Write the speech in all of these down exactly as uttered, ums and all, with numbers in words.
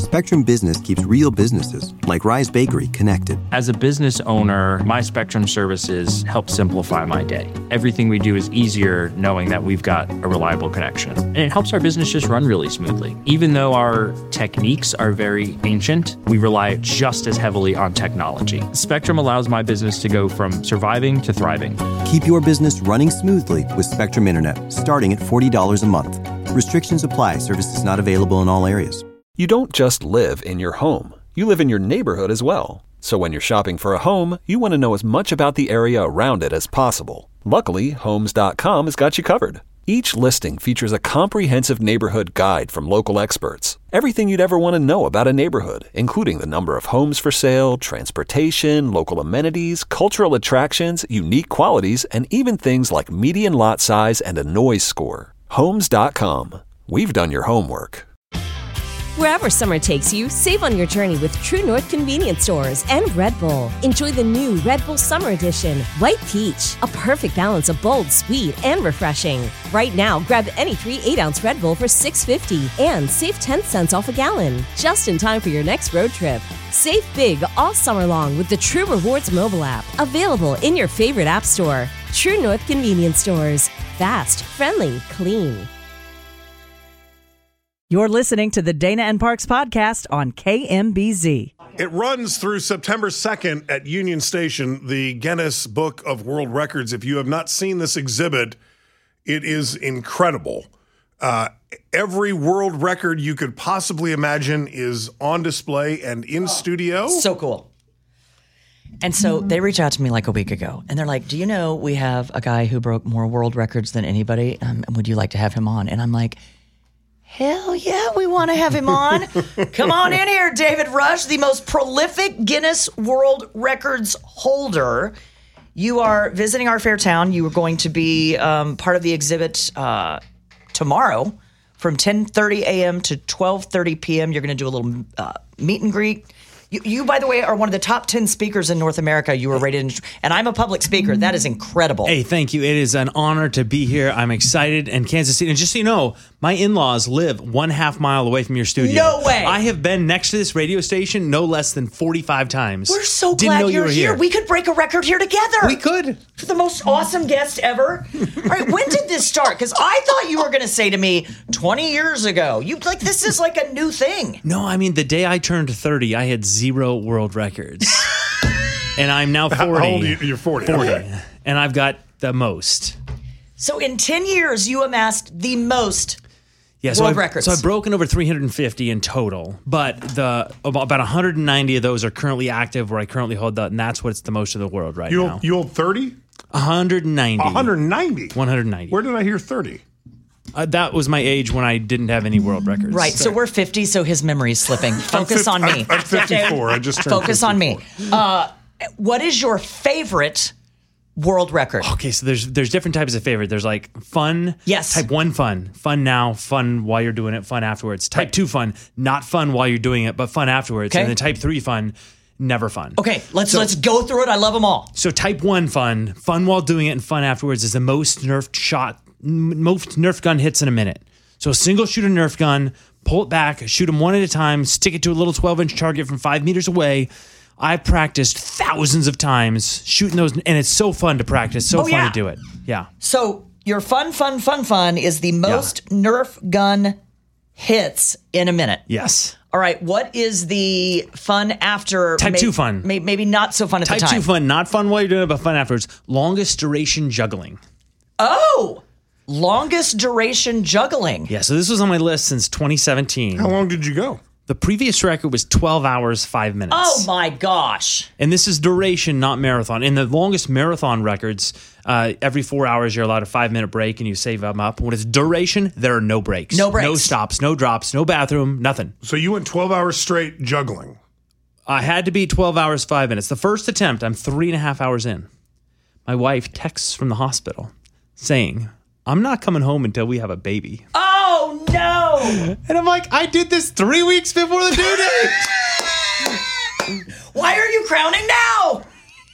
Spectrum Business keeps real businesses, like Rise Bakery, connected. As a business owner, my Spectrum services help simplify my day. Everything we do is easier knowing that we've got a reliable connection. And it helps our business just run really smoothly. Even though our techniques are very ancient, we rely just as heavily on technology. Spectrum allows my business to go from surviving to thriving. Keep your business running smoothly with Spectrum Internet, starting at forty dollars a month. Restrictions apply. Services not available in all areas. You don't just live in your home. You live in your neighborhood as well. So when you're shopping for a home, you want to know as much about the area around it as possible. Luckily, Homes dot com has got you covered. Each listing features a comprehensive neighborhood guide from local experts. Everything you'd ever want to know about a neighborhood, including the number of homes for sale, transportation, local amenities, cultural attractions, unique qualities, and even things like median lot size and a noise score. Homes dot com. We've done your homework. Wherever summer takes you, save on your journey with True North Convenience Stores and Red Bull. Enjoy the new Red Bull Summer Edition, White Peach, a perfect balance of bold, sweet, and refreshing. Right now, grab any three eight-ounce Red Bull for six dollars and fifty cents and save ten cents off a gallon, just in time for your next road trip. Save big all summer long with the True Rewards mobile app, available in your favorite app store. True North Convenience Stores. Fast, friendly, clean. You're listening to the Dana and Parks podcast on K M B Z. It runs through September second at Union Station, the Guinness Book of World Records. If you have not seen this exhibit, it is incredible. Uh, every world record you could possibly imagine is on display and in studio. So cool. And so they reached out to me like a week ago, and they're like, do you know we have a guy who broke more world records than anybody? Um, would you like to have him on? And I'm like, hell yeah, we want to have him on. Come on in here, David Rush, the most prolific Guinness World Records holder. You are visiting our fair town. You are going to be um, part of the exhibit uh, tomorrow from ten thirty a.m. to twelve thirty p.m. You're going to do a little uh, meet and greet. You, you, by the way, are one of the top ten speakers in North America. You were rated, in, and I'm a public speaker. That is incredible. Hey, thank you. It is an honor to be here. I'm excited. And Kansas City, and just so you know, my in-laws live one half mile away from your studio. No way. I have been next to this radio station no less than forty-five times. We're so Didn't glad know you're you were here. here. We could break a record here together. We could. For the most awesome guest ever. All right, when did this start? Because I thought you were going to say to me twenty years ago. You like this is like a new thing. No, I mean, the day I turned thirty, I had zero world records. And I'm now forty. How old are you? You're forty. forty. Okay. And I've got the most. So in ten years, you amassed the most Yeah, so world I've, records. So I've broken over three hundred fifty in total, but the about one hundred ninety of those are currently active where I currently hold that, and that's what's the most of the world right You now. hold, you hold thirty? one hundred ninety. one hundred ninety? one hundred ninety. Where did I hear thirty? Uh, that was my age when I didn't have any world records. Right, so we're fifty, so his memory's slipping. Focus on me. I'm, I'm fifty-four. I just turned Focus on me. Uh, what is your favorite world record? Okay, so there's there's different types of favorite. There's like fun. Yes. Type one fun. Fun now, fun while you're doing it, fun afterwards. Type Right. two fun, not fun while you're doing it, but fun afterwards. Okay. And then type three fun, never fun. Okay, let's So- let's go through it. I love them all. So type one fun, fun while doing it and fun afterwards is the most nerfed shot, m- most Nerf gun hits in a minute. So a single shooter Nerf gun, pull it back, shoot them one at a time, stick it to a little twelve inch target from five meters away. I've practiced thousands of times shooting those, and it's so fun to practice, so Oh, fun yeah. to do it. Yeah. So your fun, fun, fun, fun is the most Nerf gun hits in a minute. Yes. All right, what is the fun after? Type two fun. May, maybe not so fun at Type the time. two fun, not fun while you're doing it, but fun afterwards. Longest duration juggling. Oh, longest duration juggling. Yeah, so this was on my list since twenty seventeen. How long did you go? The previous record was twelve hours, five minutes. Oh my gosh. And this is duration, not marathon. In the longest marathon records, uh, every four hours you're allowed a five-minute break and you save them up. When it's duration, there are no breaks. No breaks. No stops, no drops, no bathroom, nothing. So you went twelve hours straight juggling. I had to be twelve hours, five minutes. The first attempt, I'm three and a half hours in. My wife texts from the hospital saying, I'm not coming home until we have a baby. Oh no. And I'm like, I did this three weeks before the due date. Why are you crowning now?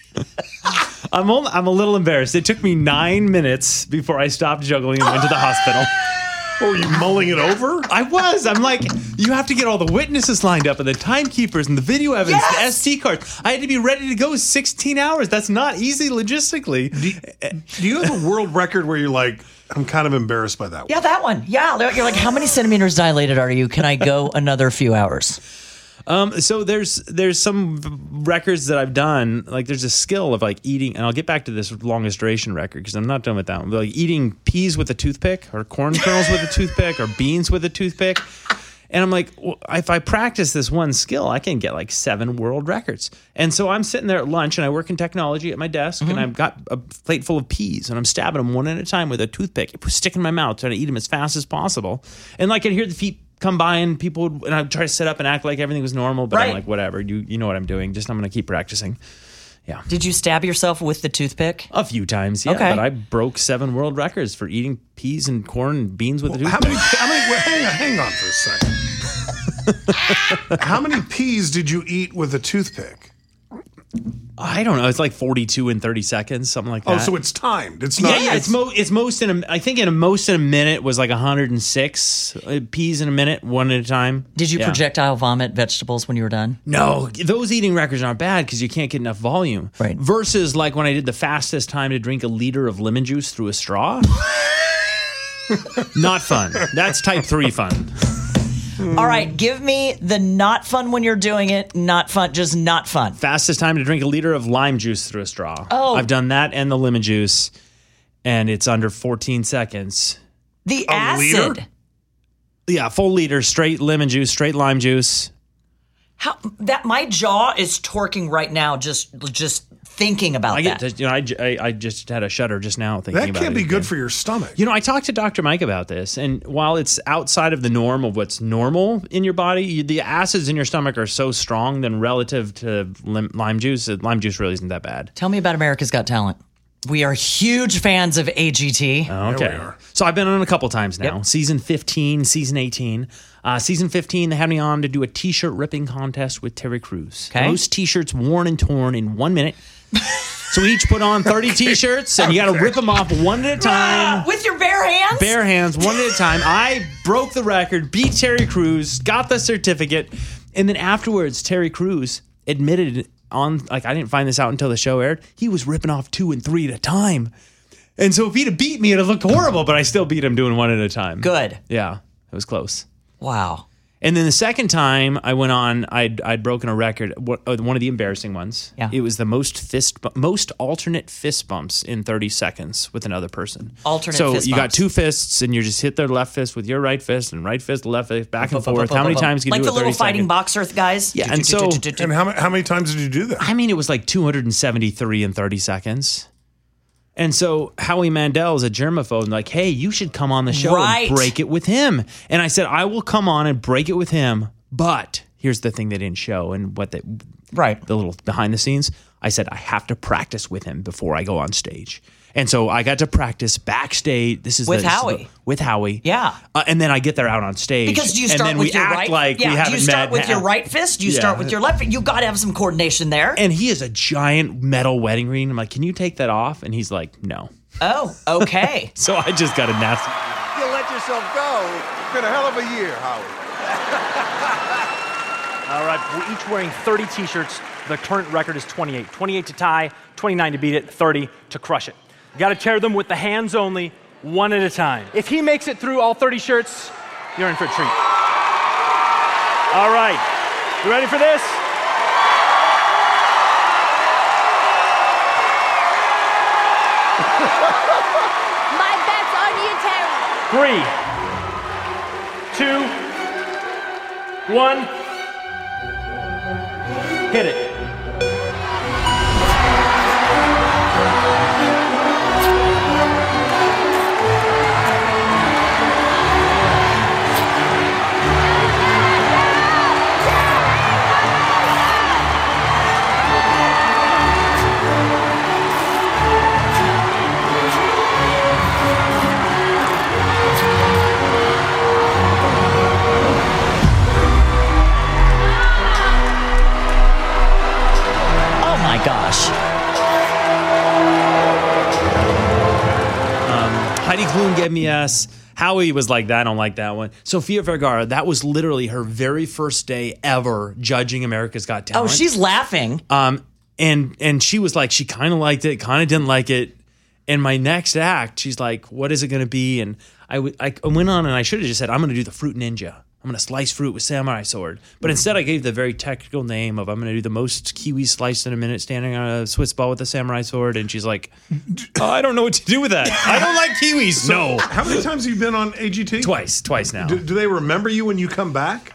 I'm only, I'm a little embarrassed. It took me nine minutes before I stopped juggling and went to the hospital. Or were you mulling it over? I was. I'm like, you have to get all the witnesses lined up and the timekeepers and the video evidence, Yes! the S D cards. I had to be ready to go sixteen hours. That's not easy logistically. Do, do you have a world record where you're like, I'm kind of embarrassed by that one? Yeah, that one. Yeah, you're like, how many centimeters dilated are you? Can I go another few hours? Um, so there's there's some records that I've done. Like there's a skill of like eating, and I'll get back to this longest duration record because I'm not done with that one. But like eating peas with a toothpick, or corn kernels with a toothpick, or beans with a toothpick. And I'm like, well, if I practice this one skill, I can get like seven world records. And so I'm sitting there at lunch, and I work in technology at my desk, mm-hmm. and I've got a plate full of peas, and I'm stabbing them one at a time with a toothpick, stick in my mouth, trying to eat them as fast as possible. And like I'd hear the feet come by, and people would, and I'd try to sit up and act like everything was normal, but right. I'm like, whatever, you you know what I'm doing. Just I'm going to keep practicing. Yeah. Did you stab yourself with the toothpick? A few times, yeah. Okay. But I broke seven world records for eating peas and corn and beans with a Well, toothpick. how many? How many? Wait, hang on, hang on for a second. How many peas did you eat with a toothpick? I don't know. It's like forty-two in thirty seconds, something like that. Oh, so it's timed. It's not. Yeah, yeah. It's, mo- it's most in a. I think in a most in a minute was like one hundred six peas in a minute, one at a time. Did you Yeah. projectile vomit vegetables when you were done? No, those eating records aren't bad because you can't get enough volume. Right. Versus like when I did the fastest time to drink a liter of lemon juice through a straw. Not fun. That's type three fun. All right, give me the not fun when you're doing it, not fun, just not fun. Fastest time to drink a liter of lime juice through a straw. Oh. I've done that and the lemon juice, and it's under fourteen seconds. The A acid. liter? Yeah, full liter, straight lemon juice, straight lime juice. How that my jaw is torquing right now just just thinking about I get, that. to, you know, I, I, I just had a shudder just now thinking That about can't it be again. good for your stomach. You know, I talked to Doctor Mike about this, and while it's outside of the norm of what's normal in your body, you, the acids in your stomach are so strong than relative to lim, lime juice. Lime juice really isn't that bad. Tell me about America's Got Talent. We are huge fans of A G T. Okay. we are. So I've been on a couple times now. Yep. Season fifteen, season eighteen. Uh, season fifteen, they had me on to do a t-shirt ripping contest with Terry Crews. Okay. Most t-shirts worn and torn in one minute. So we each put on thirty t-shirts, and you got to rip them off one at a time. With your bare hands? Bare hands, one at a time. I broke the record, beat Terry Crews, got the certificate, and then afterwards, Terry Crews admitted on, like, I didn't find this out until the show aired, he was ripping off two and three at a time. And so if he'd have beat me, it'd have looked horrible, but I still beat him doing one at a time. Good. Yeah, it was close. Wow. And then the second time I went on, I'd I'd broken a record, one of the embarrassing ones. Yeah. It was the most fist, bu- most alternate fist bumps in thirty seconds with another person. Alternate so fist you got bumps. two fists, and you just hit their left fist with your right fist, and right fist, left fist, back and forth. How many times can you like do the it? little fighting boxer guys? Yeah, and so- And how, ma- how many times did you do that? I mean, it was like two hundred seventy-three in thirty seconds. And so Howie Mandel is a germaphobe, like, hey, you should come on the show Right. and break it with him. And I said, I will come on and break it with him. But here's the thing they didn't show, and what they, Right. the little behind the scenes. I said, I have to practice with him before I go on stage. And so I got to practice backstage. This is With the, this is Howie. the- with Howie. Yeah. Uh, and then I get there out on stage. Because do you and start then with we your act right? like yeah. we do haven't you start met with and your have- right fist? Do you Yeah. start with your left? You got to have some coordination there. And he is a giant metal wedding ring. I'm like, can you take that off? And he's like, no. Oh, okay. So I just got a nasty. You let yourself go. It's been a hell of a year, Howard. All right, we're each wearing thirty t-shirts. The current record is twenty-eight. twenty-eight to tie, twenty-nine to beat it, thirty to crush it. You got to tear them with the hands only, one at a time. If he makes it through all thirty shirts, you're in for a treat. All right, you ready for this? My bet's on you, Terry. Three, two, one, hit it. Flume gave me S. Howie was like, I don't like that one. Sofia Vergara, that was literally her very first day ever judging America's Got Talent. Oh, she's laughing. Um, and and she was like, she kind of liked it, kind of didn't like it. And my next act, she's like, what is it going to be? And I, w- I went on and I should have just said, I'm going to do the Fruit Ninja. I'm going to slice fruit with samurai sword. But instead I gave the very technical name of I'm going to do the most kiwis sliced in a minute standing on a Swiss ball with a samurai sword. And she's like, oh, I don't know what to do with that. I don't like kiwis. So no. How many times have you been on A G T? Twice. Twice now. Do, do they remember you when you come back?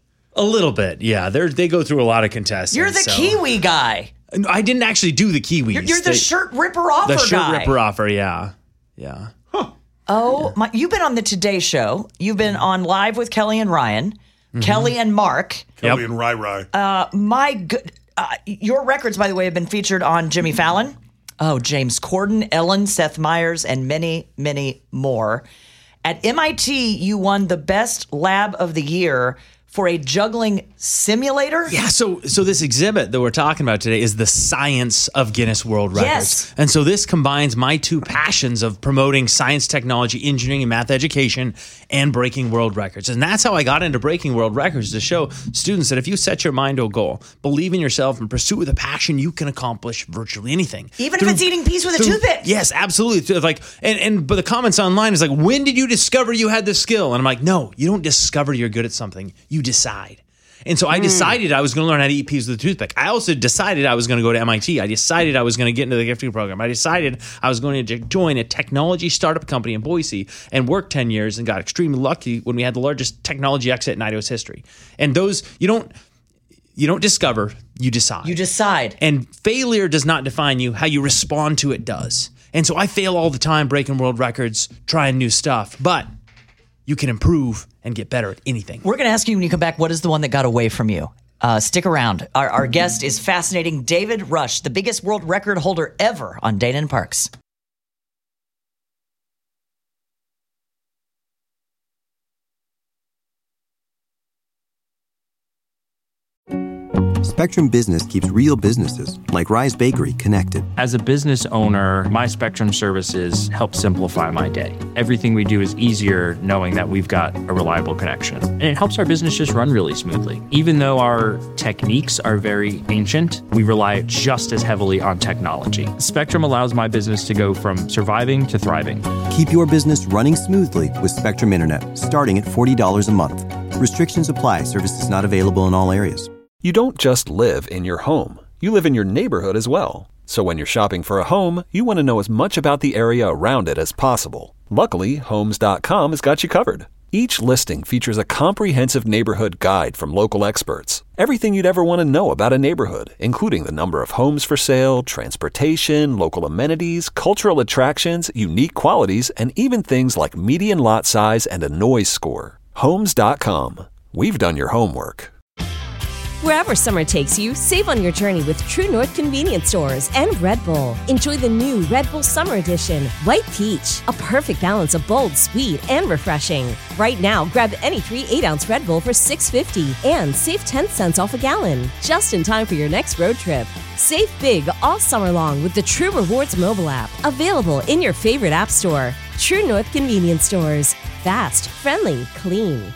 A little bit, yeah. They they go through a lot of contestants. You're the so. Kiwi guy. I didn't actually do the kiwis. You're, you're the they, shirt ripper offer guy. The shirt guy. ripper offer, yeah. Yeah. Huh. Oh, my, you've been on the Today Show. You've been on Live with Kelly and Ryan. Mm-hmm. Kelly and Mark. Kelly Yep. and Rai Rai. Uh, my good, uh, your records, by the way, have been featured on Jimmy Fallon. Oh, James Corden, Ellen, Seth Meyers, and many, many more. At M I T, you won the Best Lab of the Year for a juggling simulator? Yeah, so so this exhibit that we're talking about today is the science of Guinness World Records. Yes. And so this combines my two passions of promoting science, technology, engineering, and math education and breaking world records. And that's how I got into breaking world records, to show students that if you set your mind to a goal, believe in yourself, and pursue with a passion, you can accomplish virtually anything. Even Through- if it's eating peas with a through- toothpick. Yes, absolutely. Through, Like, and, and but the comments online is like, when did you discover you had this skill? And I'm like, no, you don't discover you're good at something. You decide. And so I decided I was going to learn how to eat peas with a toothpick. I also decided I was going to go to M I T. I decided I was going to get into the gifting program. I decided I was going to join a technology startup company in Boise and work ten years, and got extremely lucky when we had the largest technology exit in Idaho's history. And those, you don't, you don't discover, you decide. You decide. And failure does not define you. How you respond to it does. And so I fail all the time, breaking world records, trying new stuff. But you can improve and get better at anything. We're going to ask you when you come back, what is the one that got away from you? Uh, stick around. Our, our guest is fascinating David Rush, the biggest world record holder ever on Dana and Parks. Spectrum Business keeps real businesses, like Rise Bakery, connected. As a business owner, my Spectrum services help simplify my day. Everything we do is easier knowing that we've got a reliable connection. And it helps our business just run really smoothly. Even though our techniques are very ancient, we rely just as heavily on technology. Spectrum allows my business to go from surviving to thriving. Keep your business running smoothly with Spectrum Internet, starting at forty dollars a month. Restrictions apply. Services not available in all areas. You don't just live in your home. You live in your neighborhood as well. So when you're shopping for a home, you want to know as much about the area around it as possible. Luckily, Homes dot com has got you covered. Each listing features a comprehensive neighborhood guide from local experts. Everything you'd ever want to know about a neighborhood, including the number of homes for sale, transportation, local amenities, cultural attractions, unique qualities, and even things like median lot size and a noise score. Homes dot com. We've done your homework. Wherever summer takes you, save on your journey with True North Convenience Stores and Red Bull. Enjoy the new Red Bull Summer Edition, White Peach, a perfect balance of bold, sweet, and refreshing. Right now, grab any three eight-ounce Red Bull for six dollars and fifty cents and save ten cents off a gallon, just in time for your next road trip. Save big all summer long with the True Rewards mobile app, available in your favorite app store. True North Convenience Stores. Fast, friendly, clean.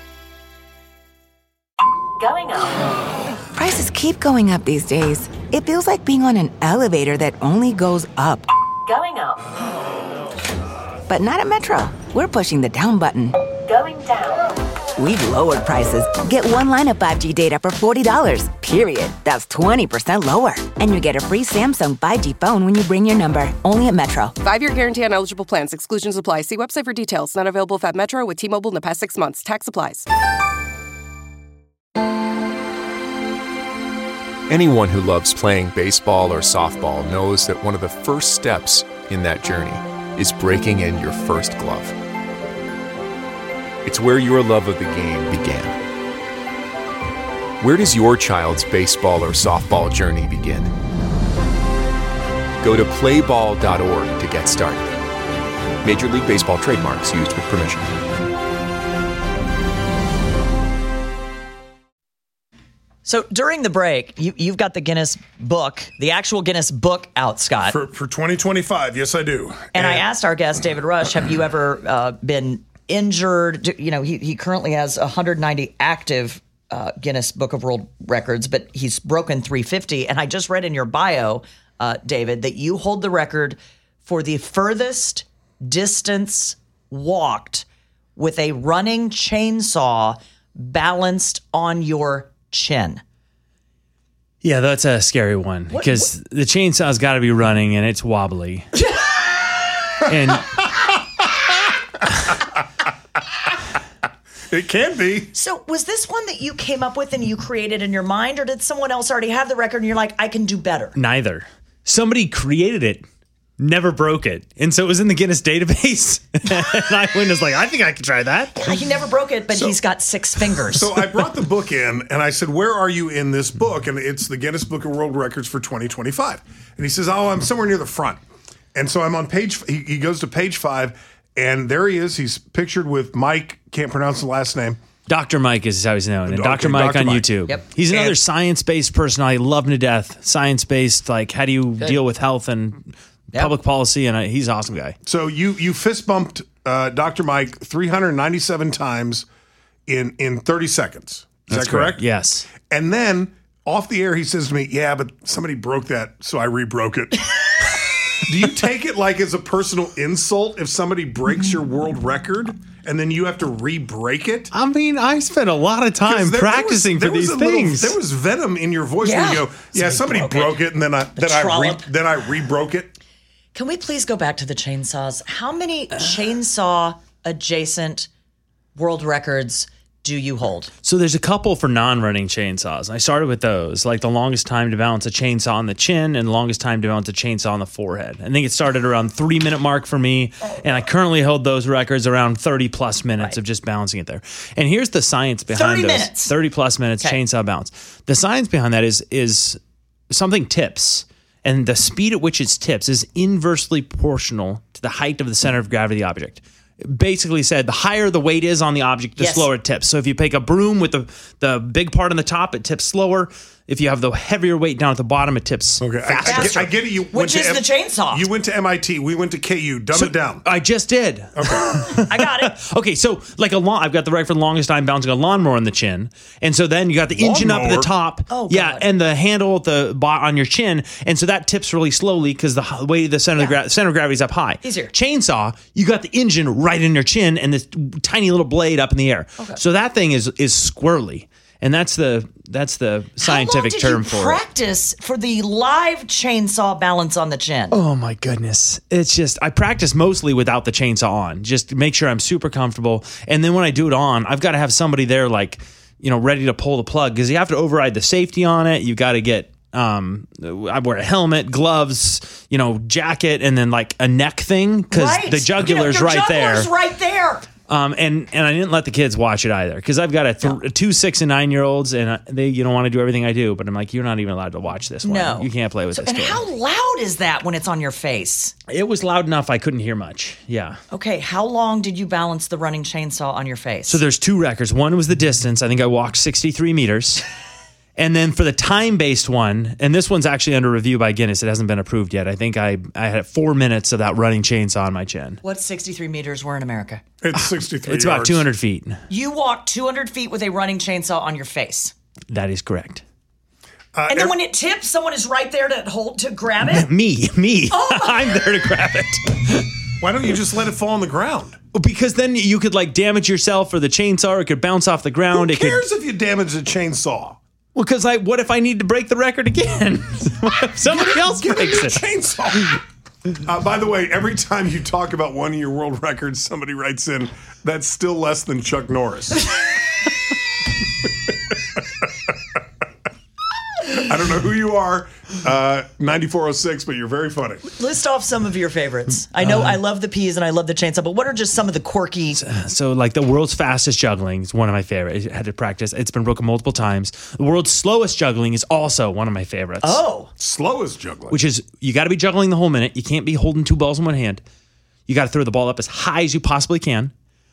Going up. Prices keep going up these days. It feels like being on an elevator that only goes up. Going up. But not at Metro. We're pushing the down button. Going down. We've lowered prices. Get one line of five G data for forty dollars, period. That's twenty percent lower. And you get a free Samsung five G phone when you bring your number. Only at Metro. Five-year guarantee on eligible plans. Exclusions apply. See website for details. Not available at Metro with T-Mobile in the past six months. Tax applies. Anyone who loves playing baseball or softball knows that one of the first steps in that journey is breaking in your first glove. It's where your love of the game began. Where does your child's baseball or softball journey begin? Go to play ball dot org to get started. Major League Baseball trademarks used with permission. So during the break, you, you've got the Guinness book, the actual Guinness book out, Scott. For, for twenty twenty-five, yes, I do. And, and I asked our guest, David Rush, have you ever uh, been injured? You know, he, he currently has one hundred ninety active uh, Guinness Book of World Records, but he's broken three fifty. And I just read in your bio, uh, David, that you hold the record for the furthest distance walked with a running chainsaw balanced on your chin. Yeah, that's a scary one because the chainsaw's got to be running and it's wobbly. and it can be. So was this one that you came up with and you created in your mind, or did someone else already have the record and you're like, I can do better? Neither. Somebody created it, never broke it. And so it was in the Guinness database. And I went and was like, I think I could try that. Yeah, he never broke it, but So- he's got six fingers. So I brought the book in and I said, where are you in this book? And it's the Guinness Book of World Records for twenty twenty-five. And he says, oh, I'm somewhere near the front. And so I'm on page, he, he goes to page five, and there he is. He's pictured with Mike, can't pronounce the last name. Doctor Mike is how he's known. And Okay, Doctor Mike Doctor on Mike. YouTube. Yep. He's another And- science-based person. I love him to death. Science-based, like how do you Good. deal with health and Yep. public policy. And I, he's an awesome guy. So you you fist bumped uh, Doctor Mike three hundred ninety-seven times in, in thirty seconds. Is That's that correct? Yes. And then off the air, he says to me, yeah, but somebody broke that, so I re-broke it. Do you take it like as a personal insult if somebody breaks your world record and then you have to re-break it? I mean, I spent a lot of 'Cause time there- practicing there for was- these there was a little- things. there was venom in your voice when Yeah. you go, yeah, somebody, Somebody broke broke it, and then I then I re, trollop. then I re-broke it. Can we please go back to the chainsaws? How many chainsaw adjacent world records do you hold? So there's a couple for non-running chainsaws. I started with those, like the longest time to balance a chainsaw on the chin and longest time to balance a chainsaw on the forehead. I think it started around three minute mark for me, and I currently hold those records around thirty plus minutes Right. of just balancing it there. And here's the science behind thirty those. minutes. thirty plus minutes Okay. chainsaw balance. The science behind that is is something tips. And the speed at which it tips is inversely proportional to the height of the center of gravity of the object. Basically said, the higher the weight is on the object, the Yes. slower it tips. So if you take a broom with the, the big part on the top, it tips slower. If you have the heavier weight down at the bottom, it tips Okay, I, I, faster. get, I get it. You went Which to is the chainsaw. You went to M I T. We went to K U. Dumb So it down. I just did. I got it. Okay, so like a lawn, I've got the record for the longest time bouncing a lawnmower on the chin, and so then you got the engine up at the Lawnmower? top, Oh, yeah, God. and the handle at the bot on your chin, and so that tips really slowly because the h- weight of the center of the gra- center of gravity is up high. Easier. Chainsaw, you got the engine right in your chin and this tiny little blade up in the air, so that thing is is squirrely, and that's the that's the scientific How long did term you for it. practice for the live chainsaw balance on the chin? Oh my goodness. It's just, I practice mostly without the chainsaw on, just to make sure I'm super comfortable. And then when I do it on, I've got to have somebody there like, you know, ready to pull the plug because you have to override the safety on it. You got to get, um, I wear a helmet, gloves, you know, jacket, and then like a neck thing because Right. the jugular's You know, your right there. jugular's right there. Um, and and I didn't let the kids watch it either because I've got a th- two, six, and nine year olds, and uh, they you don't want to do everything I do. But I'm like, you're not even allowed to watch this one. No. You can't play with So, this. and toy. how loud is that when it's on your face? It was loud enough I couldn't hear much. Yeah. Okay, how long did you balance the running chainsaw on your face? So there's two records. One was the distance. I think I walked sixty-three meters. And then for the time-based one, and this one's actually under review by Guinness. It hasn't been approved yet. I think I, I had four minutes of that running chainsaw on my chin. What's sixty-three meters? We're in America. It's sixty-three. It's about yards. two hundred feet. You walked two hundred feet with a running chainsaw on your face. That is correct. Uh, And then ev- when it tips, someone is right there to hold to grab it. Me, me. Oh I'm there to grab it. Why don't you just let it fall on the ground? Because then you could like damage yourself or the chainsaw, or it could bounce off the ground. Who it could. cares if you damage the chainsaw? Well, because I, what if I need to break the record again? What if somebody else Get a breaks new it? chainsaw. Uh, by the way, every time you talk about one of your world records, somebody writes in, that's still less than Chuck Norris. I don't know who you are, uh, ninety-four oh six, but you're very funny. List off some of your favorites. I know Uh, I love the peas and I love the chainsaw, but what are just some of the quirky? So, like the world's fastest juggling is one of my favorites. I had to practice. It's been broken multiple times. The world's slowest juggling is also one of my favorites. Oh, Slowest juggling. Which is you got to be juggling the whole minute. You can't be holding two balls in one hand. You got to throw the ball up as high as you possibly can.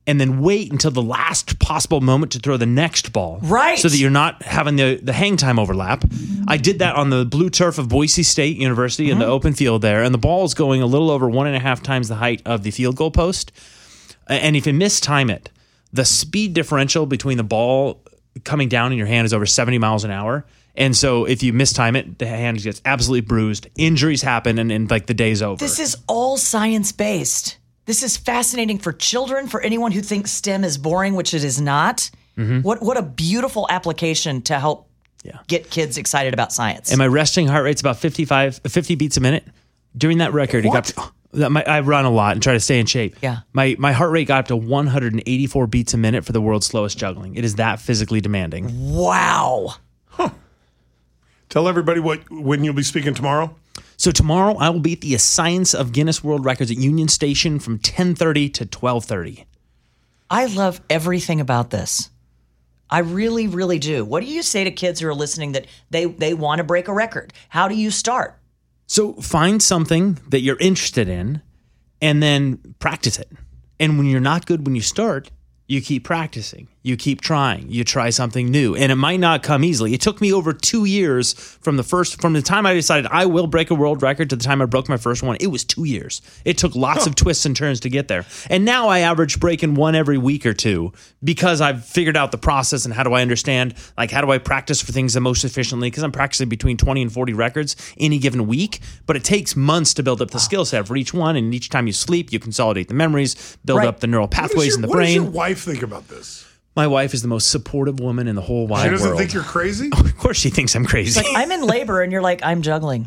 and then wait until the last possible moment to throw the next ball. Right. So that you're not having the, the hang time overlap. I did that on the blue turf of Boise State University in Mm-hmm. the open field there, and the ball is going a little over one and a half times the height of the field goal post. And if you mistime it, the speed differential between the ball coming down in your hand is over seventy miles an hour. And so if you mistime it, the hand gets absolutely bruised. Injuries happen, and, and like the day's over. This is all science-based. This is fascinating for children, for anyone who thinks STEM is boring, which it is not. Mm-hmm. What what a beautiful application to help yeah. get kids excited about science. And my resting heart rate's about fifty-five, fifty beats a minute. During that record, What? it got to, my, I run a lot and try to stay in shape. Yeah. My my heart rate got up to one hundred eighty-four beats a minute for the world's slowest juggling. It is that physically demanding. Wow. Tell everybody what when you'll be speaking tomorrow. So tomorrow I will be at the Science of Guinness World Records at Union Station from ten thirty to twelve thirty. I love everything about this. I really, really do. What do you say to kids who are listening that they, they want to break a record? How do you start? So find something that you're interested in and then practice it. And when you're not good when you start, you keep practicing. You keep trying. You try something new. And it might not come easily. It took me over two years from the first, from the time I decided I will break a world record to the time I broke my first one. It was two years. It took lots of twists and turns to get there. And now I average breaking one every week or two because I've figured out the process and how do I understand, like how do I practice for things the most efficiently? Because I'm practicing between twenty and forty records any given week, but it takes months to build up the skill set for each one. And each time you sleep, you consolidate the memories, build Right. up the neural What does pathways your- in the what brain. does your wife think about this? My wife is the most supportive woman in the whole wide She doesn't world. think you're crazy? Of course she thinks I'm crazy. It's like, I'm in labor, and you're like, I'm juggling.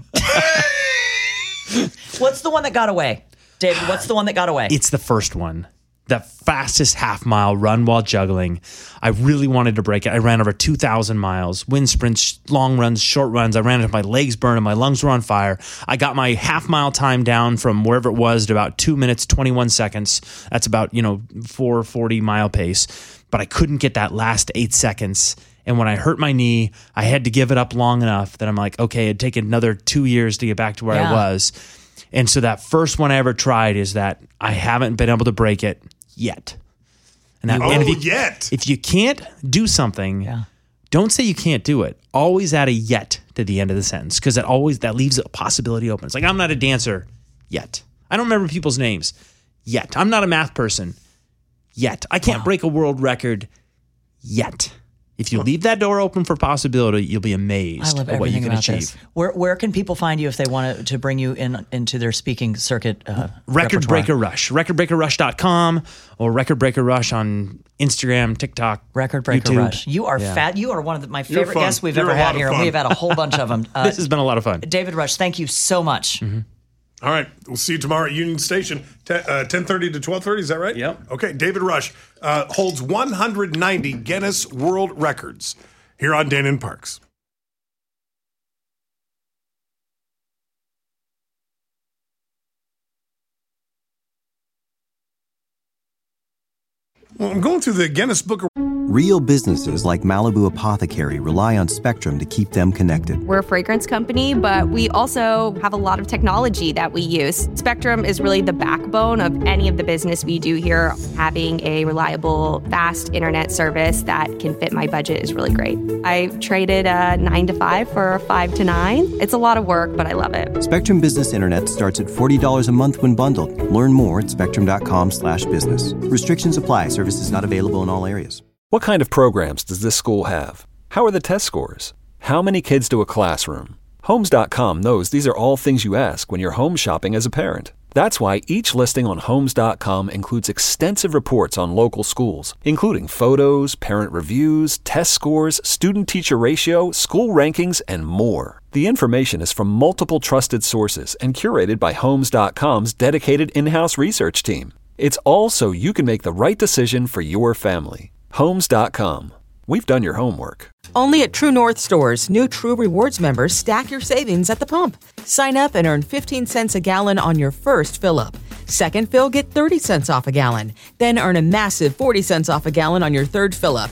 What's the one that got away? David, what's the one that got away? It's the first one. The fastest half mile run while juggling. I really wanted to break it. I ran over two thousand miles, wind sprints, long runs, short runs. I ran until my legs burned and my lungs were on fire. I got my half mile time down from wherever it was to about two minutes, twenty-one seconds. That's about, you know, four forty mile pace. But I couldn't get that last eight seconds. And when I hurt my knee, I had to give it up long enough that I'm like, okay, it'd take another two years to get back to where Yeah. I was. And so that first one I ever tried is that I haven't been able to break it yet. And, that, Oh, and if you, yet. if you can't do something, Yeah. don't say you can't do it. Always add a yet to the end of the sentence because that always that leaves a possibility open. It's like, I'm not a dancer yet. I don't remember people's names yet. I'm not a math person yet. I can't break a world record yet. If you leave that door open for possibility, you'll be I amazed love at what you everything can about achieve. this. Where where can people find you if they want to, to bring you in into their speaking circuit? Uh, Record repertoire? Breaker Rush, record breaker rush dot com or Record Breaker Rush on Instagram, TikTok, Record Breaker YouTube. Rush. You are Yeah. fat. You are one of the, my You're favorite fun. guests we've You're ever a lot had of here. fun. We've had a whole bunch of them. Uh, This has been a lot of fun. David Rush, thank you so much. Mm-hmm. All right. We'll see you tomorrow at Union Station, ten, uh, ten thirty to twelve thirty. Is that right? Yep. Okay. David Rush uh, holds one hundred ninety Guinness World Records here on Dana and Parks. Well, I'm going through the Guinness Book of Real businesses like Malibu Apothecary rely on Spectrum to keep them connected. We're a fragrance company, but we also have a lot of technology that we use. Spectrum is really the backbone of any of the business we do here. Having a reliable, fast internet service that can fit my budget is really great. I traded a nine to five for a five to nine. It's a lot of work, but I love it. Spectrum Business Internet starts at forty dollars a month when bundled. Learn more at spectrum.com slash business. Restrictions apply. Services not available in all areas. What kind of programs does this school have? How are the test scores? How many kids do a classroom? Homes dot com knows these are all things you ask when you're home shopping as a parent. That's why each listing on Homes dot com includes extensive reports on local schools, including photos, parent reviews, test scores, student-teacher ratio, school rankings, and more. The information is from multiple trusted sources and curated by Homes dot com's dedicated in-house research team. It's all so you can make the right decision for your family. Homes dot com. We've done your homework. Only at True North stores, new True Rewards members stack your savings at the pump. Sign up and earn fifteen cents a gallon on your first fill-up. Second fill, get thirty cents off a gallon. Then earn a massive forty cents off a gallon on your third fill-up.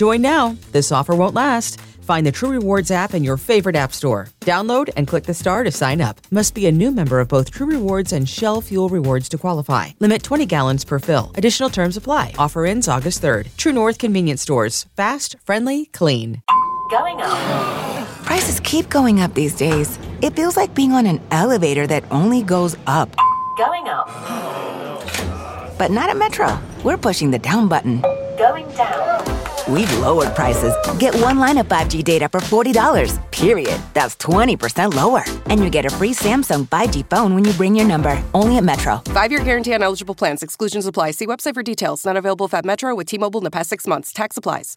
Join now. This offer won't last. Find the True Rewards app in your favorite app store. Download and click the star to sign up. Must be a new member of both True Rewards and Shell Fuel Rewards to qualify. Limit twenty gallons per fill. Additional terms apply. Offer ends August third. True North Convenience Stores. Fast, friendly, clean. Going up. Prices keep going up these days. It feels like being on an elevator that only goes up. Going up. But not at Metro. We're pushing the down button. Going down. We've lowered prices. Get one line of five G data for forty dollars, period. That's twenty percent lower. And you get a free Samsung five G phone when you bring your number. Only at Metro. Five-year guarantee on eligible plans. Exclusions apply. See website for details. Not available if at Metro with T-Mobile in the past six months. Tax applies.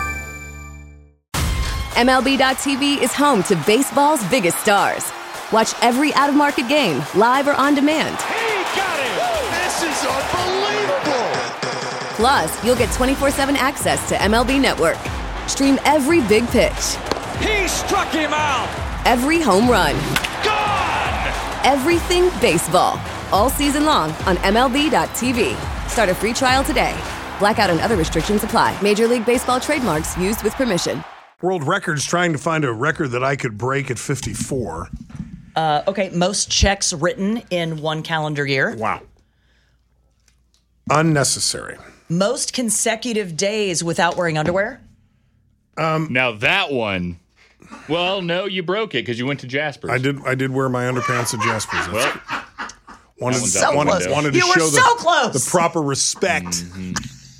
M L B dot T V is home to baseball's biggest stars. Watch every out-of-market game, live or on demand. He got it! This is unbelievable! Plus, you'll get twenty-four seven access to M L B Network. Stream every big pitch. He struck him out! Every home run. Gone! Everything baseball. All season long on M L B dot T V. Start a free trial today. Blackout and other restrictions apply. Major League Baseball trademarks used with permission. World records, trying to find a record that I could break at fifty-four. Uh, okay, most checks written in one calendar year. Wow. Unnecessary. Most consecutive days without wearing underwear. Um, now that one, well, no, you broke it because you went to Jasper's. I did. I did wear my underpants at Jasper's. Well, wanted, so wanted, close. wanted to You were show so the, close. the proper respect. Mm-hmm.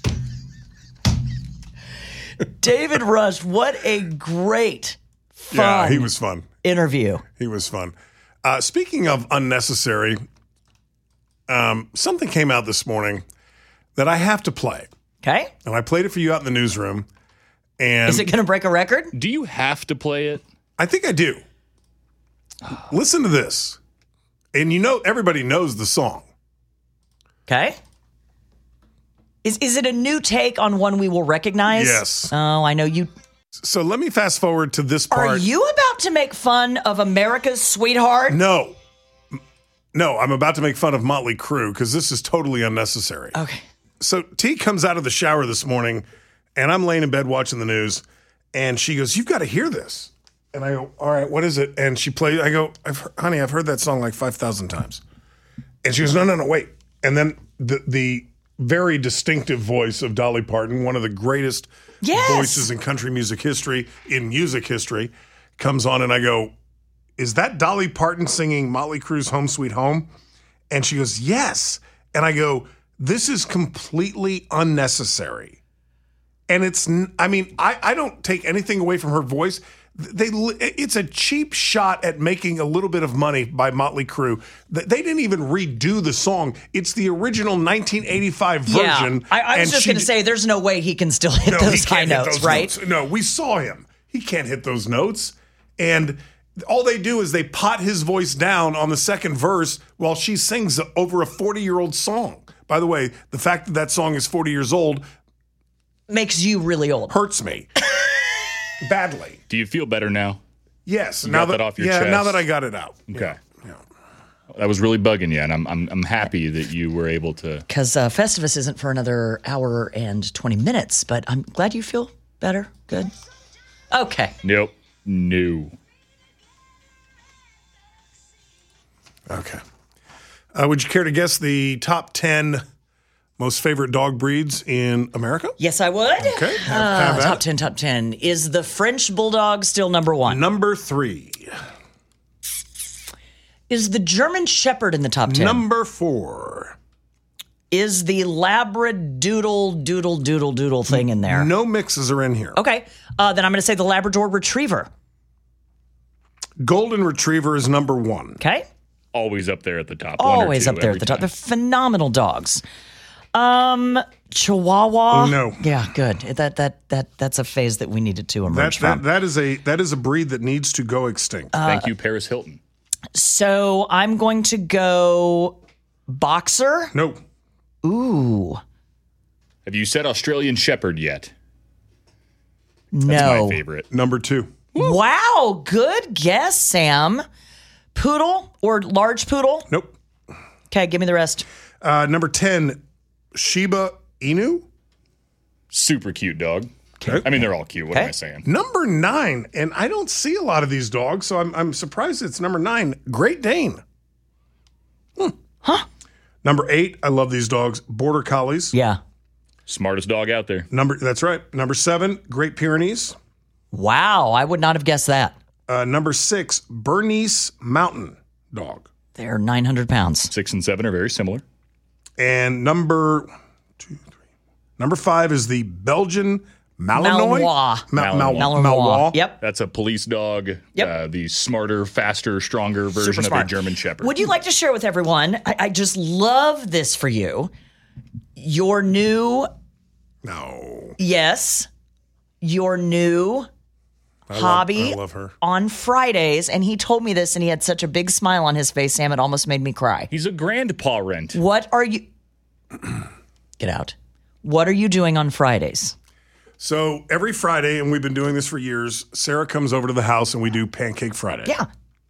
David Rush, what a great, fun Yeah, he was fun. interview. He was fun. Uh, speaking of unnecessary, um, something came out this morning that I have to play. Okay. And I played it for you out in the newsroom. And Is it going to break a record? Do you have to play it? I think I do. Listen to this. And you know, everybody knows the song. Okay. Is is it a new take on one we will recognize? Yes. Oh, I know you. So let me fast forward to this part. Are you about to make fun of America's sweetheart? No. No, I'm about to make fun of Motley Crue because this is totally unnecessary. Okay. So T comes out of the shower this morning, and I'm laying in bed watching the news, and she goes, "You've got to hear this." And I go, "All right, what is it?" And she plays. I go, I've heard, "Honey, I've heard that song like five thousand times." And she goes, "No, no, no, wait." And then the the very distinctive voice of Dolly Parton, one of the greatest yes. voices in country music history, in music history, comes on, and I go, "Is that Dolly Parton singing Motley Crue's Home Sweet Home?" And she goes, "Yes." And I go, "This is completely unnecessary." And it's, I mean, I, I don't take anything away from her voice. They, it's a cheap shot at making a little bit of money by Motley Crue. They didn't even redo the song. It's the original nineteen eighty-five version. Yeah, I, I was just going to say, there's no way he can still hit no, those he high can't hit notes, those right? Notes. No, we saw him. He can't hit those notes. And all they do is they pot his voice down on the second verse while she sings over a forty-year-old song. By the way, the fact that that song is forty years old makes you really old. Hurts me. Badly. Do you feel better now? Yes. You now got that, that off your yeah, chest? now that I got it out. Okay. Yeah. yeah. That was really bugging you, and I'm I'm I'm happy that you were able to. Because uh, Festivus isn't for another hour and twenty minutes, but I'm glad you feel better. Good. Okay. Nope. No. Okay. Uh, would you care to guess the top ten most favorite dog breeds in America? Yes, I would. Okay. Have, uh, have top ten, top ten. Is the French Bulldog still number one? Number three. Is the German Shepherd in the top ten? Number four. Is the Labradoodle doodle doodle doodle thing in there? No mixes are in here. Okay. Uh, then I'm going to say the Labrador Retriever. Golden Retriever is number one. Okay. Always up there at the top. Always up there at the top. They're phenomenal dogs. Um, Chihuahua. No. Yeah, good. That that that that's a phase that we needed to emerge that, from. That, that is a that is a breed that needs to go extinct. Uh, Thank you, Paris Hilton. So I'm going to go Boxer. No. Ooh. Have you said Australian Shepherd yet? No. That's my favorite. Number two. Wow, good guess, Sam. Poodle or large poodle? Nope. Okay, give me the rest. Uh, number ten, Shiba Inu. Super cute dog. Okay. I mean, they're all cute. What Okay. am I saying? Number nine, and I don't see a lot of these dogs, so I'm, I'm surprised it's number nine, Great Dane. Hmm. Huh? Number eight, I love these dogs, Border Collies. Yeah. Smartest dog out there. Number That's right. Number seven, Great Pyrenees. Wow, I would not have guessed that. Uh, number six, Bernese Mountain Dog. They're nine hundred pounds. Six and seven are very similar. And number two, three, number five is the Belgian Malinois. Malinois. Ma- Mal- Malinois. Malinois. Yep. That's a police dog. Yep. Uh, the smarter, faster, stronger version Super of smart. a German Shepherd. Would you like to share with everyone? I, I just love this for you. Your new. No. Yes. Your new I love- hobby I love her. on Fridays. And he told me this and he had such a big smile on his face, Sam, it almost made me cry. He's a grandpa rent. What are you. Get out. What are you doing on Fridays? So every Friday, and we've been doing this for years, Sarah comes over to the house and we do Pancake Friday. Yeah.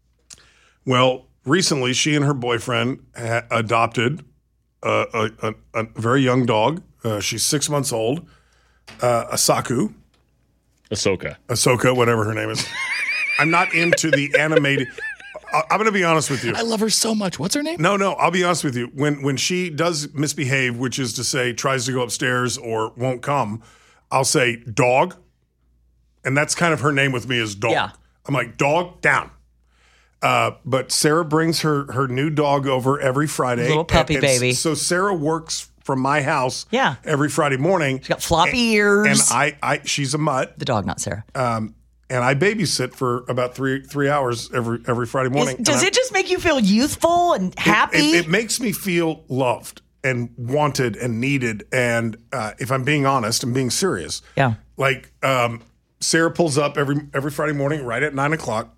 Well, recently she and her boyfriend ha- adopted a, a, a, a very young dog. Uh, she's six months old, uh, Asaku. Ahsoka. Ahsoka, whatever her name is. I'm not into the animated. I- I'm going to be honest with you. I love her so much. What's her name? No, no, I'll be honest with you. When when she does misbehave, which is to say tries to go upstairs or won't come, I'll say dog. And that's kind of her name with me is dog. Yeah. I'm like, dog, down. Uh, but Sarah brings her her new dog over every Friday. Little puppy And- and baby. So Sarah works from my house Yeah. every Friday morning. She's got floppy ears. And I, I she's a mutt. The dog, not Sarah. Um, and I babysit for about three three hours every every Friday morning. Is- does And I- it just make you feel youthful and happy? It, it, it makes me feel loved and wanted and needed. And uh, if I'm being honest and being serious, yeah. like um, Sarah pulls up every every Friday morning right at nine o'clock,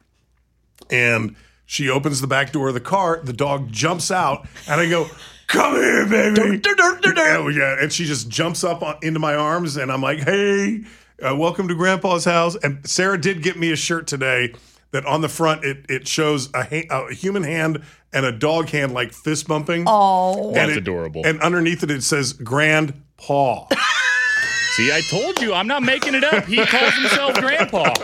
and she opens the back door of the car. The dog jumps out, and I go, "Come here, baby!" Oh, yeah, and she just jumps up on, into my arms, and I'm like, "Hey, uh, welcome to Grandpa's house." And Sarah did get me a shirt today that on the front it it shows a, ha- a human hand and a dog hand like fist bumping. Oh, And That's it- adorable. And underneath it, it says Grandpa. See, I told you, I'm not making it up. He calls himself Grandpa.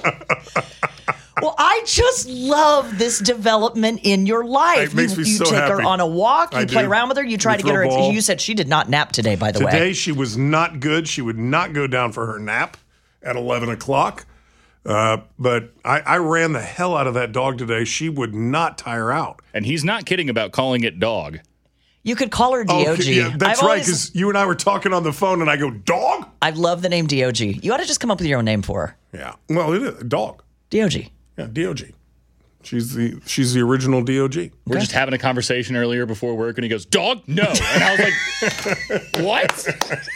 Well, I just love this development in your life. It makes you me you so take her happy. on a walk, you I play do. around with her, you try We to get throw her. a ball. You said she did not nap today, by the Today way. she was not good. She would not go down for her nap at eleven o'clock. Uh, but I, I ran the hell out of that dog today. She would not tire out. And he's not kidding about calling it dog. You could call her D O G. yeah, that's I've right. always- Because you and I were talking on the phone, and I go, "Dog." I love the name D O G. You ought to just come up with your own name for her. Yeah. Well, it is dog. D O G. Yeah, D O G. She's the she's the original D O G. We're just having a conversation earlier before work, and he goes, "Dog? No." And I was like, "What?"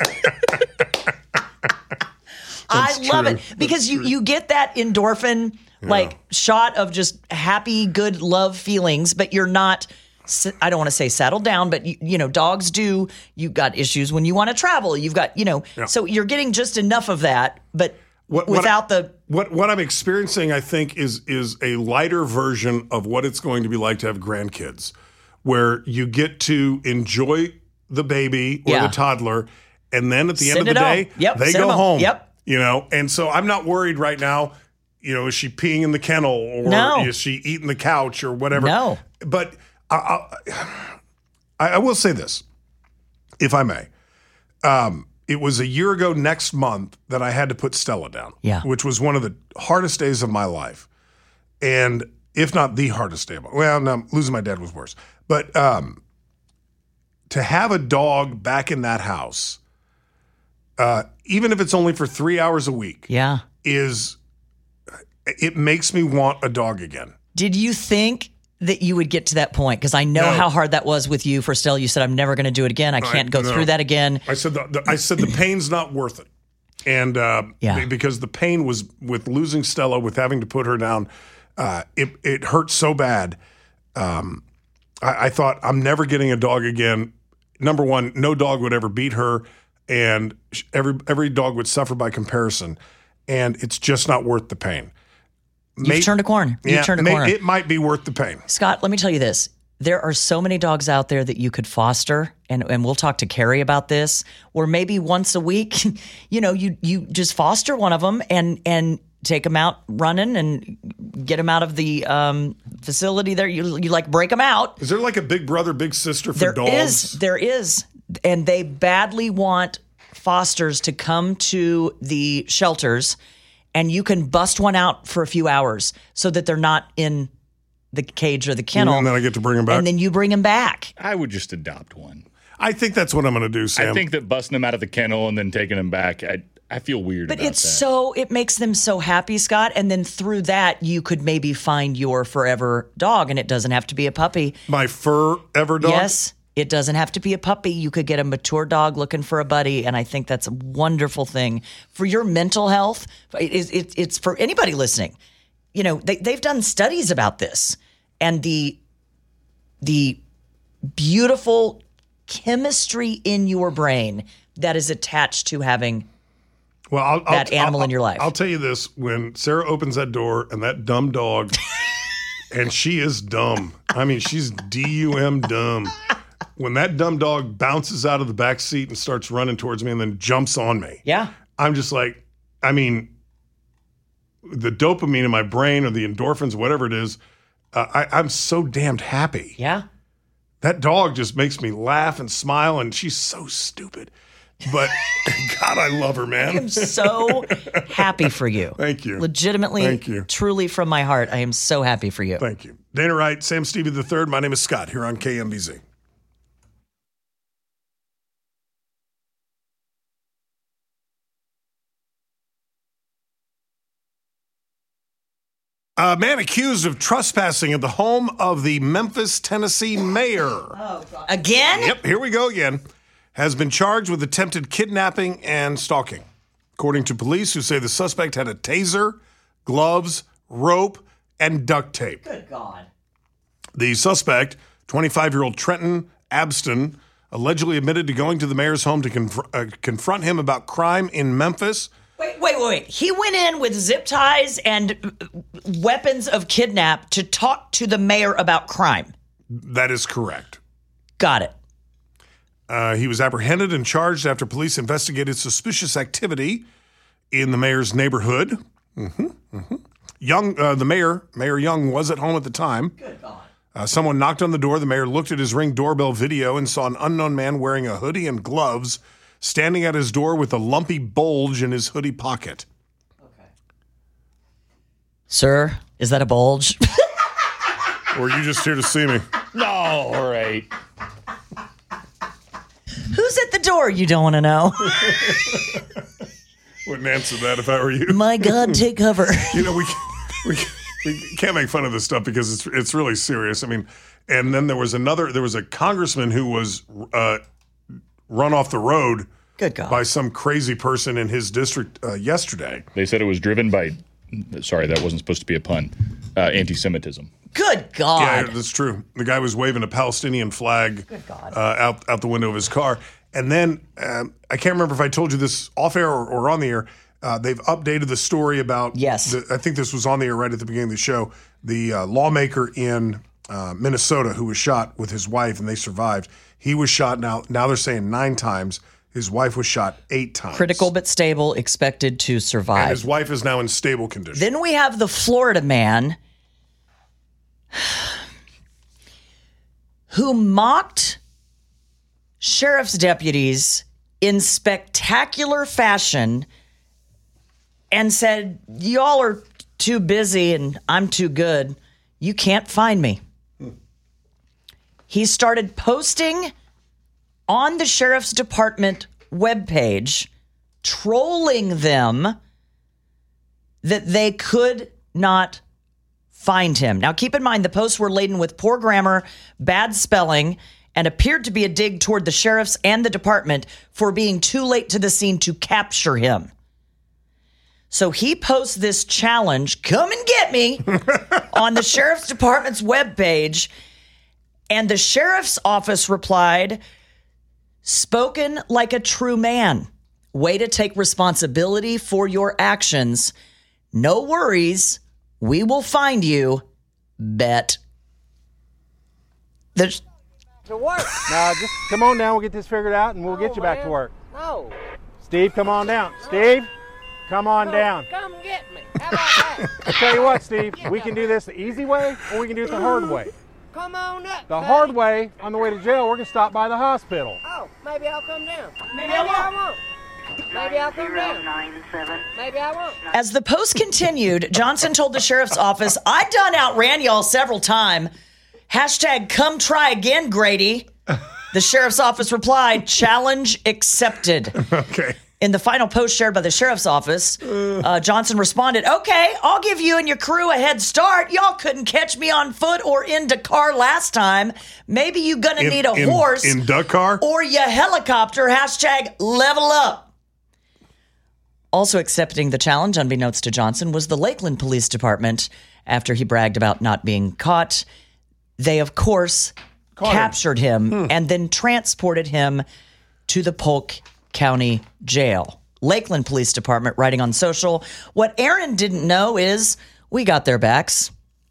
I love true. it because you, you get that endorphin like shot of just happy, good love feelings, but you're not. s- I don't want to say settled down, but you, you know, dogs do. You've got issues when you want to travel. You've got, you know, Yeah. so you're getting just enough of that, but What- what without I- the. What what I'm experiencing, I think, is is a lighter version of what it's going to be like to have grandkids, where you get to enjoy the baby or Yeah. the toddler, and then at the end Send of the it home. day, Yep, they send go them home. home. Yep. You know, and so I'm not worried right now. You know, is she peeing in the kennel or No. is she eating the couch or whatever? No. But I, I, I will say this, if I may. Um, it was a year ago next month that I had to put Stella down, Yeah. which was one of the hardest days of my life. And if not the hardest day of my well, no, losing my dad was worse. But um, to have a dog back in that house, uh, even if it's only for three hours a week, Yeah. is it makes me want a dog again. Did you think that you would get to that point? Because I know No. how hard that was with you for Stella. You said, I'm never going to do it again. I can't go no. through that again. I said the, the I said the pain's not worth it, and uh, Yeah. be- because the pain was with losing Stella, with having to put her down, uh, it it hurt so bad. Um, I, I thought I'm never getting a dog again. Number one, no dog would ever beat her, and sh- every every dog would suffer by comparison, and it's just not worth the pain. You've May- turned a corner. You've yeah, turned a may- corner. It might be worth the pain. Scott, let me tell you this. there are so many dogs out there that you could foster, and, and we'll talk to Carrie about this, or maybe once a week, you know, you you just foster one of them and and take them out running and get them out of the um, facility there. You, you like break them out. Is there like a big brother, big sister for There dogs? is, there is. And they badly want fosters to come to the shelters, and you can bust one out for a few hours so that they're not in the cage or the kennel. And then I get to bring them back. And then you bring them back. I would just adopt one. I think that's what I'm going to do, Sam. I think that busting them out of the kennel and then taking them back, I, I feel weird But about it's that. so, it makes them so happy, Scott. And then through that, you could maybe find your forever dog, and it doesn't have to be a puppy. My forever dog? Yes. It doesn't have to be a puppy. You could get a mature dog looking for a buddy, and I think that's a wonderful thing for your mental health. It is, it, it's for anybody listening. You know, they, they've done studies about this, and the the beautiful chemistry in your brain that is attached to having well, I'll, that I'll, animal I'll, in your life. I'll tell you this: when Sarah opens that door and that dumb dog, and she is dumb. I mean, she's D U M dumb. When that dumb dog bounces out of the back seat and starts running towards me and then jumps on me, yeah, I'm just like, I mean, the dopamine in my brain or the endorphins, whatever it is, uh, I, I'm so damned happy. Yeah. That dog just makes me laugh and smile, and she's so stupid. But God, I love her, man. I am so happy for you. Thank you. Legitimately, Thank you. Truly from my heart, I am so happy for you. Thank you. Dana Wright, Sam Stevie the third. My name is Scott here on K M B Z. A man accused of trespassing at the home of the Memphis, Tennessee mayor. Oh, God. Again? Yep, here we go again. Has been charged with attempted kidnapping and stalking. According to police, who say the suspect had a taser, gloves, rope, and duct tape. Good God. The suspect, twenty-five-year-old Trenton Abston, allegedly admitted to going to the mayor's home to conf- uh, confront him about crime in Memphis. Wait, wait, wait, wait. He went in with zip ties and weapons of kidnap to talk to the mayor about crime. That is correct. Got it. Uh, he was apprehended and charged after police investigated suspicious activity in the mayor's neighborhood. Mm-hmm, mm-hmm. Young, uh, the mayor, Mayor Young, was at home at the time. Good God. Uh, someone knocked on the door. The mayor looked at his Ring doorbell video and saw an unknown man wearing a hoodie and gloves standing at his door with a lumpy bulge in his hoodie pocket. Okay. Sir, is that a bulge? Or are you just here to see me? No, all right. Who's at the door? You don't want to know. Wouldn't answer that if I were you. My God, take cover. You know, we we we can't make fun of this stuff because it's it's really serious. I mean, and then there was another. There was a congressman who was uh, run off the road. Good God. By some crazy person in his district uh, yesterday. They said it was driven by, sorry, that wasn't supposed to be a pun, uh, anti-Semitism. Good God. Yeah, that's true. The guy was waving a Palestinian flag uh, out out the window of his car. And then, um, I can't remember if I told you this off air or, or on the air, uh, they've updated the story about, yes. the, I think this was on the air right at the beginning of the show, the uh, lawmaker in uh, Minnesota who was shot with his wife and they survived. He was shot now, now they're saying nine times. His wife was shot eight times. Critical but stable, expected to survive. And his wife is now in stable condition. Then we have the Florida man who mocked sheriff's deputies in spectacular fashion and said, y'all are too busy and I'm too good. You can't find me. Hmm. He started posting on the sheriff's department webpage, trolling them that they could not find him. Now, keep in mind, the posts were laden with poor grammar, bad spelling, and appeared to be a dig toward the sheriffs and the department for being too late to the scene to capture him. So he posts this challenge, come and get me, on the sheriff's department's webpage, and the sheriff's office replied, spoken like a true man. Way to take responsibility for your actions. No worries. We will find you. Bet. There's To work. No, just come on down. We'll get this figured out, and we'll No, get you back man. to work. No. Steve, come on down. Steve, come on No, down. Come get me. How about that? I tell you what, Steve, we can do this the easy way, or we can do it the hard way. Come on up. The buddy. hard way, on the way to jail, we're gonna stop by the hospital. Oh, maybe I'll come down. Maybe, maybe I won't. Maybe I'll come down. Maybe I won't. As the post continued, Johnson told the sheriff's office, I done outran y'all several times. Hashtag come try again, Grady. The sheriff's office replied, challenge accepted. Okay. In the final post shared by the sheriff's office, uh, Johnson responded, okay, I'll give you and your crew a head start. Y'all couldn't catch me on foot or in Dakar last time. Maybe you gonna In- need a in- horse. in Dakar? Or your helicopter. Hashtag level up. Also accepting the challenge, unbeknownst to Johnson, was the Lakeland Police Department. After he bragged about not being caught, they, of course, Caught him. captured him, and then transported him to the Polk County Jail. Lakeland Police Department writing on social, what Aaron didn't know is we got their backs.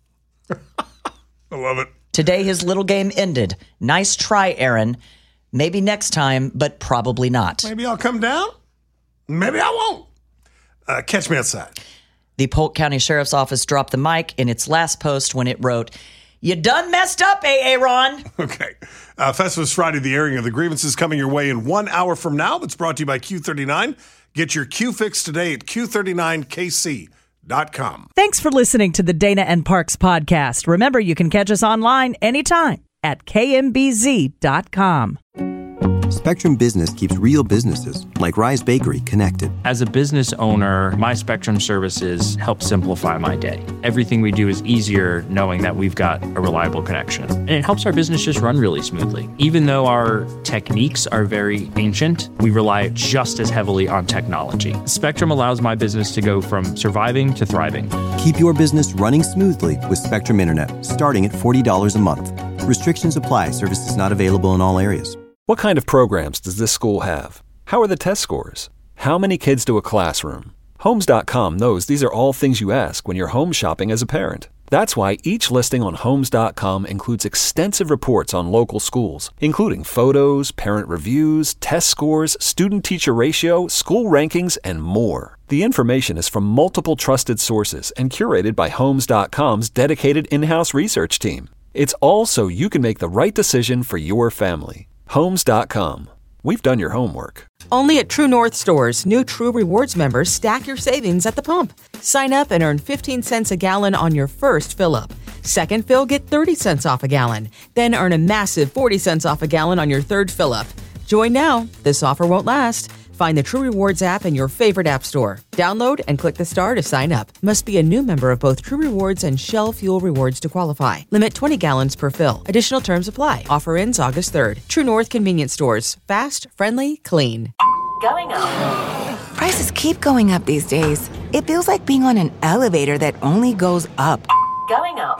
I love it. Today, his little game ended. Nice try, Aaron. Maybe next time, but probably not. Maybe I'll come down. Maybe I won't. Uh, catch me outside. The Polk County Sheriff's Office dropped the mic in its last post when it wrote, you done messed up, A A. Ron. Okay. Uh, Festivus Friday, the airing of the grievances coming your way in one hour from now. That's brought to you by Q thirty-nine. Get your Q fix today at Q thirty-nine K C dot com. Thanks for listening to the Dana and Parks podcast. Remember, you can catch us online anytime at K M B Z dot com. Spectrum Business keeps real businesses, like Rise Bakery, connected. As a business owner, my Spectrum services help simplify my day. Everything we do is easier knowing that we've got a reliable connection. And it helps our business just run really smoothly. Even though our techniques are very ancient, we rely just as heavily on technology. Spectrum allows my business to go from surviving to thriving. Keep your business running smoothly with Spectrum Internet, starting at forty dollars a month. Restrictions apply. Services not available in all areas. What kind of programs does this school have? How are the test scores? How many kids do a classroom? Homes dot com knows these are all things you ask when you're home shopping as a parent. That's why each listing on Homes dot com includes extensive reports on local schools, including photos, parent reviews, test scores, student-teacher ratio, school rankings, and more. The information is from multiple trusted sources and curated by Homes dot com's dedicated in-house research team. It's all so you can make the right decision for your family. Homes dot com. We've done your homework. Only at True North stores, new True Rewards members stack your savings at the pump. Sign up and earn fifteen cents a gallon on your first fill-up. Second fill, get thirty cents off a gallon. Then earn a massive forty cents off a gallon on your third fill-up. Join now. This offer won't last. Find the True Rewards app in your favorite app store. Download and click the star to sign up. Must be a new member of both True Rewards and Shell Fuel Rewards to qualify. Limit twenty gallons per fill. Additional terms apply. Offer ends August third. True North Convenience Stores. Fast, friendly, clean. Going up. Prices keep going up these days. It feels like being on an elevator that only goes up. Going up.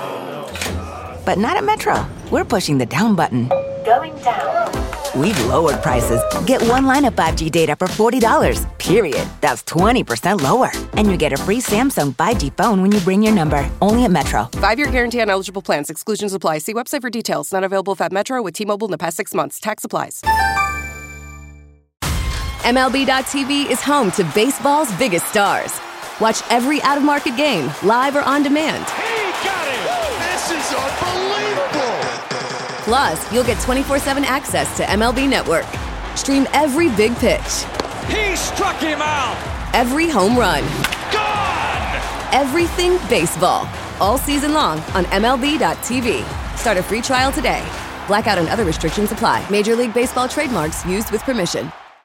But not at Metro. We're pushing the down button. Going down. We've lowered prices. Get one line of five G data for forty dollars, period. That's twenty percent lower. And you get a free Samsung five G phone when you bring your number. Only at Metro. Five-year guarantee on eligible plans. Exclusions apply. See website for details. Not available if at Metro with T-Mobile in the past six months. Tax applies. M L B dot T V is home to baseball's biggest stars. Watch every out-of-market game, live or on demand. He got it! This is unbelievable! Plus, you'll get twenty-four seven access to M L B Network. Stream every big pitch. He struck him out! Every home run. Gone! Everything baseball. All season long on M L B dot T V. Start a free trial today. Blackout and other restrictions apply. Major League Baseball trademarks used with permission.